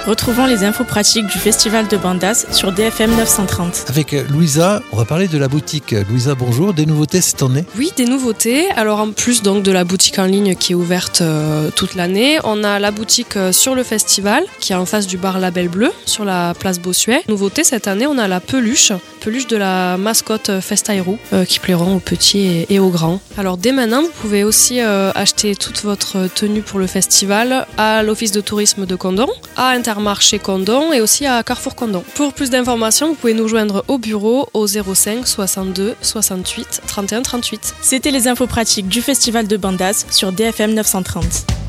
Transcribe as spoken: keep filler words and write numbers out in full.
Retrouvons les infos pratiques du Festival de Bandas sur D F M neuf cent trente. Avec Louisa, on va parler de la boutique. Louisa, bonjour. Des nouveautés cette année ? Oui, des nouveautés. Alors en plus donc de la boutique en ligne qui est ouverte euh, toute l'année, on a la boutique euh, sur le festival qui est en face du bar Label Bleu sur la place Bossuet. Nouveauté cette année, on a la peluche, peluche de la mascotte Festairou euh, qui plairont aux petits et, et aux grands. Alors dès maintenant, vous pouvez aussi euh, acheter toute votre tenue pour le festival à l'office de tourisme de Condom, à Intermarché Condom et aussi à Carrefour Condom. Pour plus d'informations, vous pouvez nous joindre au bureau au zéro cinq soixante-deux soixante-huit trente et un trente-huit. C'était les infos pratiques du Festival de Bandas sur D F M neuf cent trente.